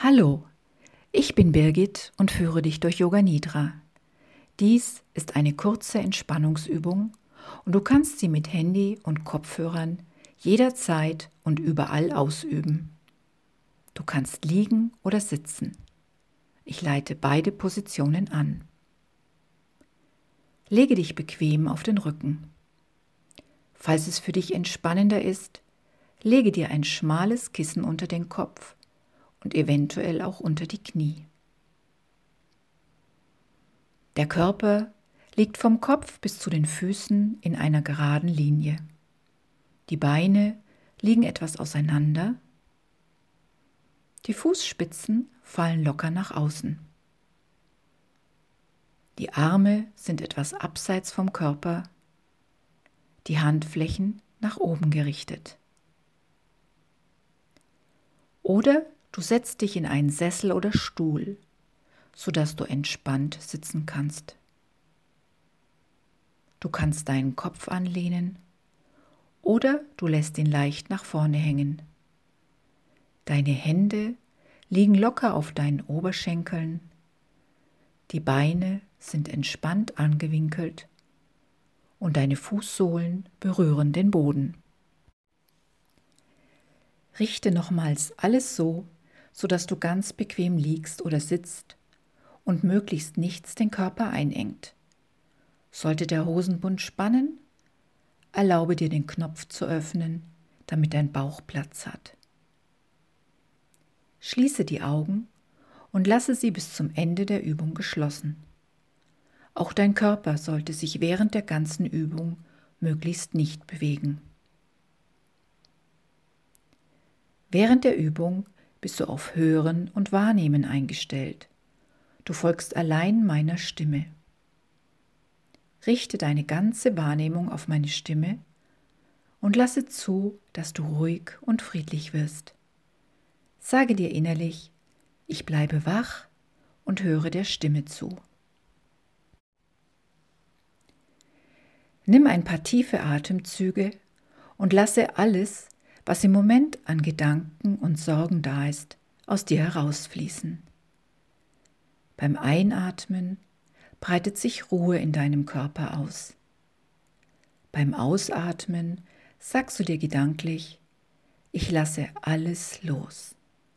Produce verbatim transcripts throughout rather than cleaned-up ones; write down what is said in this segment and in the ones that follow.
Hallo, ich bin Birgit und führe dich durch Yoga Nidra. Dies ist eine kurze Entspannungsübung und du kannst sie mit Handy und Kopfhörern jederzeit und überall ausüben. Du kannst liegen oder sitzen. Ich leite beide Positionen an. Lege dich bequem auf den Rücken. Falls es für dich entspannender ist, lege dir ein schmales Kissen unter den Kopf und eventuell auch unter die Knie. Der Körper liegt vom Kopf bis zu den Füßen in einer geraden Linie. Die Beine liegen etwas auseinander. Die Fußspitzen fallen locker nach außen. Die Arme sind etwas abseits vom Körper, die Handflächen nach oben gerichtet. Oder du setzt dich in einen Sessel oder Stuhl, sodass du entspannt sitzen kannst. Du kannst deinen Kopf anlehnen oder du lässt ihn leicht nach vorne hängen. Deine Hände liegen locker auf deinen Oberschenkeln, die Beine sind entspannt angewinkelt und deine Fußsohlen berühren den Boden. Richte nochmals alles so, sodass du ganz bequem liegst oder sitzt und möglichst nichts den Körper einengt. Sollte der Hosenbund spannen, erlaube dir den Knopf zu öffnen, damit dein Bauch Platz hat. Schließe die Augen und lasse sie bis zum Ende der Übung geschlossen. Auch dein Körper sollte sich während der ganzen Übung möglichst nicht bewegen. Während der Übung bist du auf Hören und Wahrnehmen eingestellt. Du folgst allein meiner Stimme. Richte deine ganze Wahrnehmung auf meine Stimme und lasse zu, dass du ruhig und friedlich wirst. Sage dir innerlich, ich bleibe wach und höre der Stimme zu. Nimm ein paar tiefe Atemzüge und lasse alles, was im Moment an Gedanken und Sorgen da ist, aus dir herausfließen. Beim Einatmen breitet sich Ruhe in deinem Körper aus. Beim Ausatmen sagst du dir gedanklich, ich lasse alles los.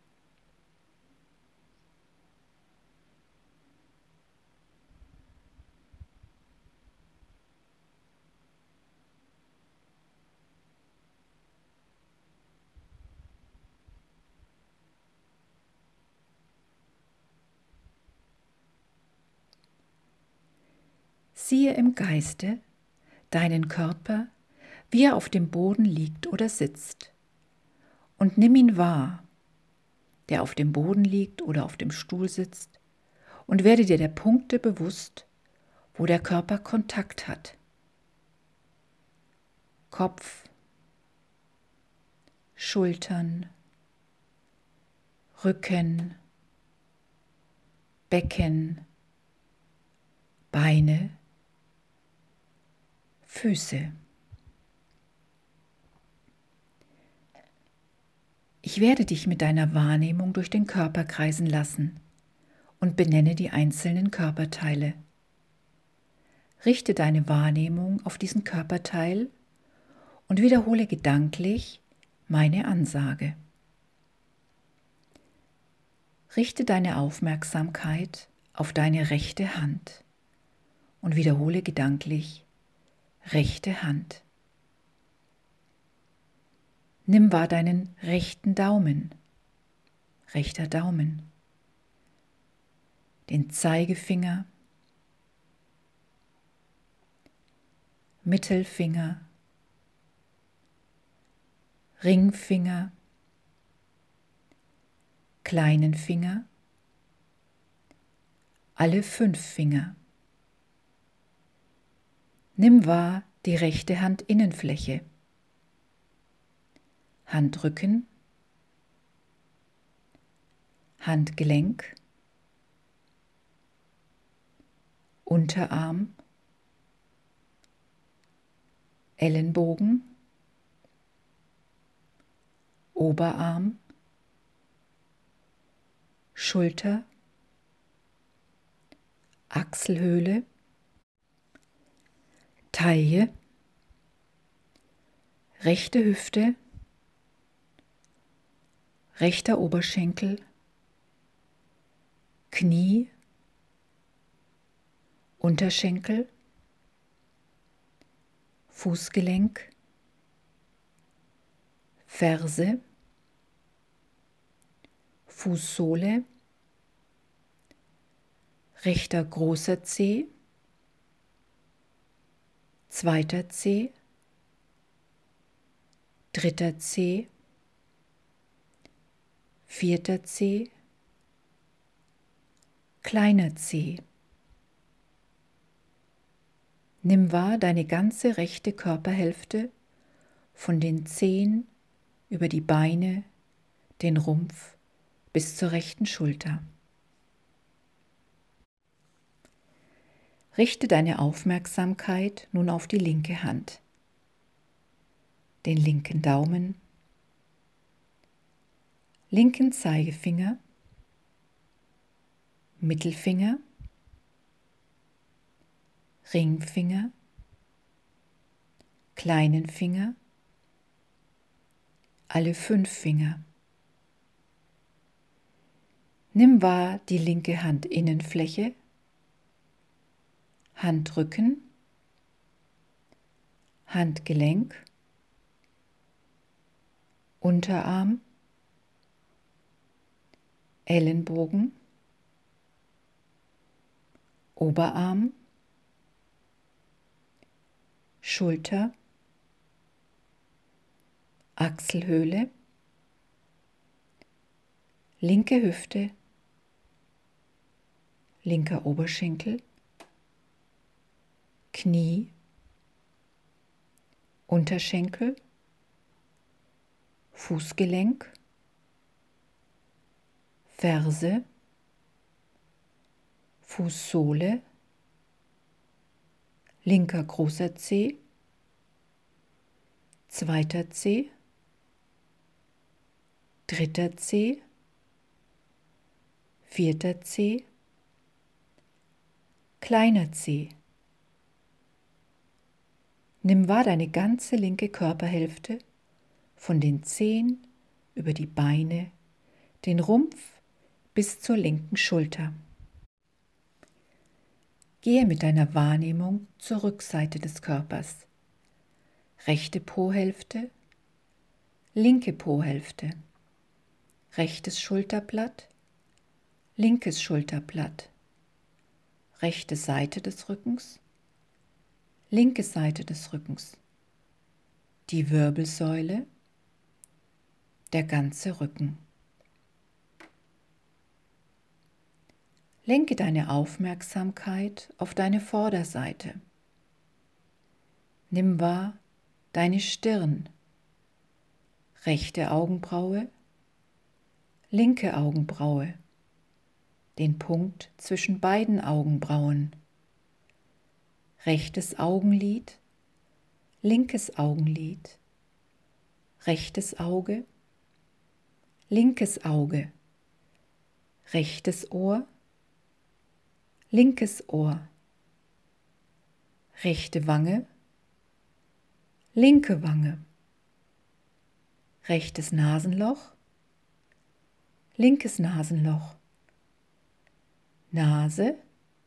Siehe im Geiste deinen Körper, wie er auf dem Boden liegt oder sitzt, und nimm ihn wahr, der auf dem Boden liegt oder auf dem Stuhl sitzt, und werde dir der Punkte bewusst, wo der Körper Kontakt hat. Kopf, Schultern, Rücken, Becken, Beine, Füße. Ich werde dich mit deiner Wahrnehmung durch den Körper kreisen lassen und benenne die einzelnen Körperteile. Richte deine Wahrnehmung auf diesen Körperteil und wiederhole gedanklich meine Ansage. Richte deine Aufmerksamkeit auf deine rechte Hand und wiederhole gedanklich rechte Hand. Nimm wahr deinen rechten Daumen, rechter Daumen, den Zeigefinger, Mittelfinger, Ringfinger, kleinen Finger, alle fünf Finger. Nimm wahr die rechte Handinnenfläche, Handrücken, Handgelenk, Unterarm, Ellenbogen, Oberarm, Schulter, Achselhöhle, Taille, rechte Hüfte, rechter Oberschenkel, Knie, Unterschenkel, Fußgelenk, Ferse, Fußsohle, rechter großer Zeh, zweiter Zeh, dritter Zeh, vierter Zeh, kleiner Zeh. Nimm wahr deine ganze rechte Körperhälfte von den Zehen über die Beine, den Rumpf bis zur rechten Schulter. Richte deine Aufmerksamkeit nun auf die linke Hand, den linken Daumen, linken Zeigefinger, Mittelfinger, Ringfinger, kleinen Finger, alle fünf Finger. Nimm wahr die linke Handinnenfläche, Handrücken, Handgelenk, Unterarm, Ellenbogen, Oberarm, Schulter, Achselhöhle, linke Hüfte, linker Oberschenkel, Knie, Unterschenkel, Fußgelenk, Ferse, Fußsohle, linker großer Zeh, zweiter Zeh, dritter Zeh, vierter Zeh, kleiner Zeh. Nimm wahr deine ganze linke Körperhälfte von den Zehen über die Beine, den Rumpf bis zur linken Schulter. Gehe mit deiner Wahrnehmung zur Rückseite des Körpers. Rechte Po-Hälfte, linke Po-Hälfte, rechtes Schulterblatt, linkes Schulterblatt, rechte Seite des Rückens, linke Seite des Rückens, die Wirbelsäule, der ganze Rücken. Lenke deine Aufmerksamkeit auf deine Vorderseite. Nimm wahr deine Stirn, rechte Augenbraue, linke Augenbraue, den Punkt zwischen beiden Augenbrauen, rechtes Augenlid, linkes Augenlid, rechtes Auge, linkes Auge, rechtes Ohr, linkes Ohr, rechte Wange, linke Wange, rechtes Nasenloch, linkes Nasenloch, Nase,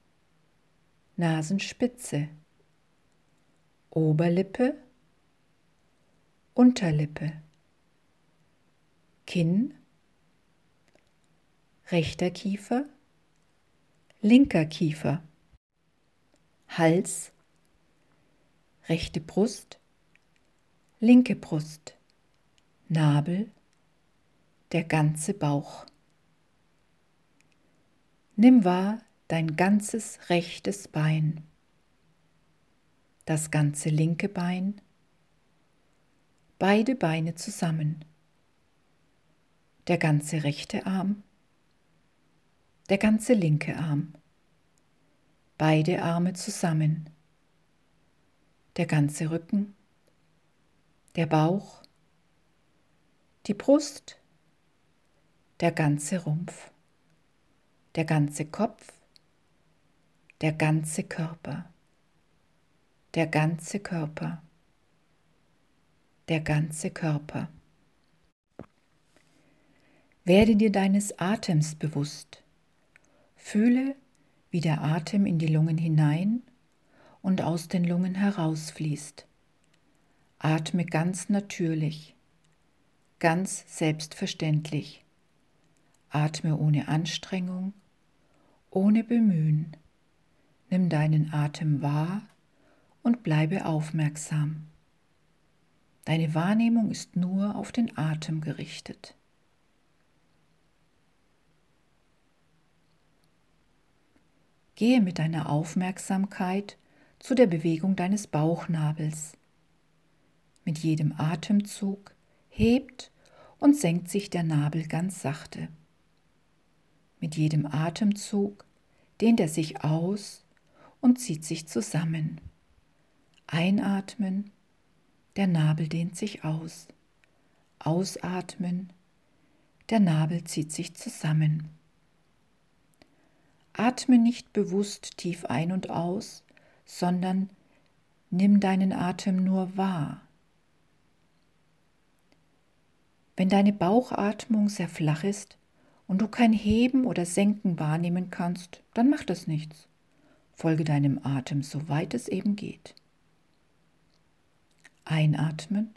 Nasenspitze, Oberlippe, Unterlippe, Kinn, rechter Kiefer, linker Kiefer, Hals, rechte Brust, linke Brust, Nabel, der ganze Bauch. Nimm wahr dein ganzes rechtes Bein, das ganze linke Bein, beide Beine zusammen, der ganze rechte Arm, der ganze linke Arm, beide Arme zusammen, der ganze Rücken, der Bauch, die Brust, der ganze Rumpf. der ganze Kopf, der ganze Körper, der ganze Körper, der ganze Körper. Werde dir deines Atems bewusst. Fühle, wie der Atem in die Lungen hinein und aus den Lungen herausfließt. Atme ganz natürlich, ganz selbstverständlich. Atme ohne Anstrengung, ohne Bemühen. Nimm deinen Atem wahr und bleibe aufmerksam. Deine Wahrnehmung ist nur auf den Atem gerichtet. Gehe mit deiner Aufmerksamkeit zu der Bewegung deines Bauchnabels. Mit jedem Atemzug hebt und senkt sich der Nabel ganz sachte. Mit jedem Atemzug dehnt er sich aus und zieht sich zusammen. Einatmen, der Nabel dehnt sich aus. Ausatmen, der Nabel zieht sich zusammen. Atme nicht bewusst tief ein und aus, sondern nimm deinen Atem nur wahr. Wenn deine Bauchatmung sehr flach ist und du kein Heben oder Senken wahrnehmen kannst, dann macht das nichts. Folge deinem Atem, soweit es eben geht. Einatmen,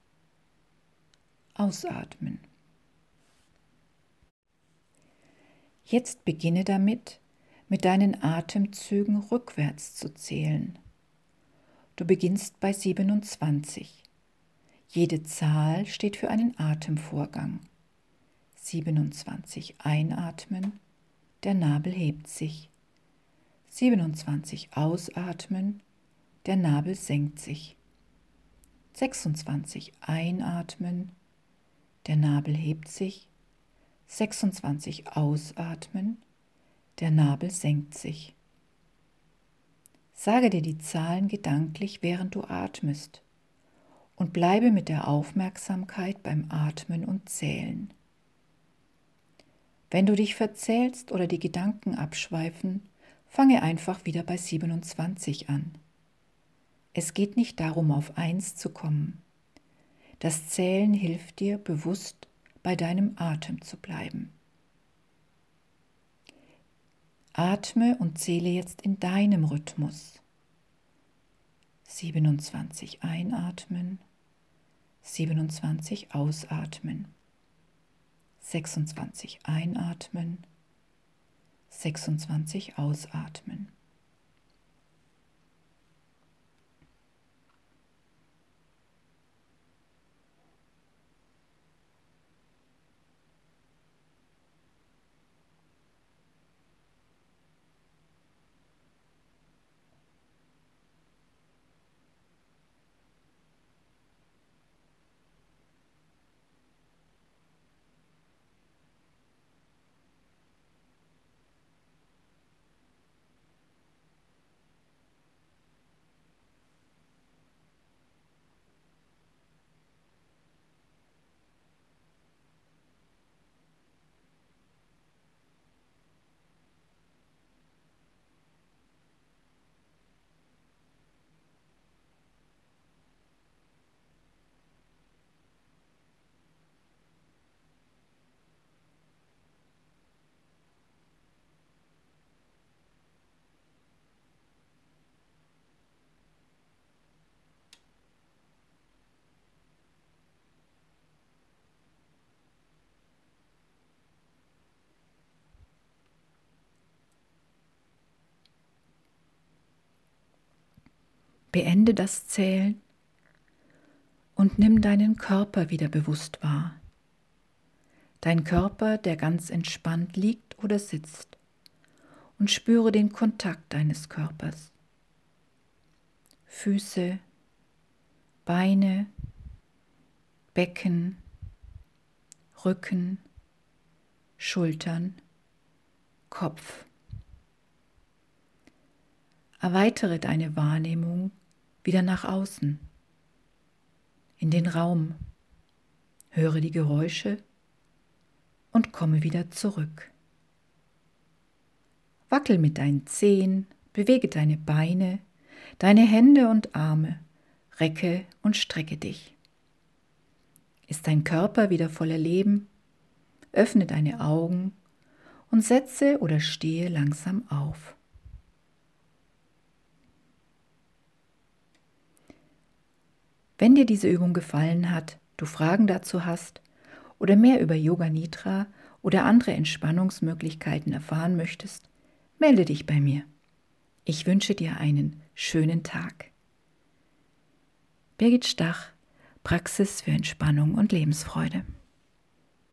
ausatmen. Jetzt beginne damit, mit deinen Atemzügen rückwärts zu zählen. Du beginnst bei siebenundzwanzig. Jede Zahl steht für einen Atemvorgang. siebenundzwanzig einatmen, der Nabel hebt sich. siebenundzwanzig ausatmen, der Nabel senkt sich. sechsundzwanzig einatmen, der Nabel hebt sich. sechsundzwanzig ausatmen, der Nabel senkt sich. Sage dir die Zahlen gedanklich, während du atmest, und bleibe mit der Aufmerksamkeit beim Atmen und Zählen. Wenn du dich verzählst oder die Gedanken abschweifen, fange einfach wieder bei siebenundzwanzig an. Es geht nicht darum, auf eins zu kommen. Das Zählen hilft dir, bewusst bei deinem Atem zu bleiben. Atme und zähle jetzt in deinem Rhythmus. siebenundzwanzig einatmen, siebenundzwanzig ausatmen, sechsundzwanzig einatmen, sechsundzwanzig ausatmen. Beende das Zählen und nimm deinen Körper wieder bewusst wahr. Dein Körper, der ganz entspannt liegt oder sitzt, und spüre den Kontakt deines Körpers. Füße, Beine, Becken, Rücken, Schultern, Kopf. Erweitere deine Wahrnehmung wieder nach außen, in den Raum. Höre die Geräusche und komme wieder zurück. Wackel mit deinen Zehen, bewege deine Beine, deine Hände und Arme, recke und strecke dich. Ist dein Körper wieder voller Leben? Öffne deine Augen und setze oder stehe langsam auf. Wenn dir diese Übung gefallen hat, du Fragen dazu hast oder mehr über Yoga Nidra oder andere Entspannungsmöglichkeiten erfahren möchtest, melde dich bei mir. Ich wünsche dir einen schönen Tag. Birgit Stach, Praxis für Entspannung und Lebensfreude.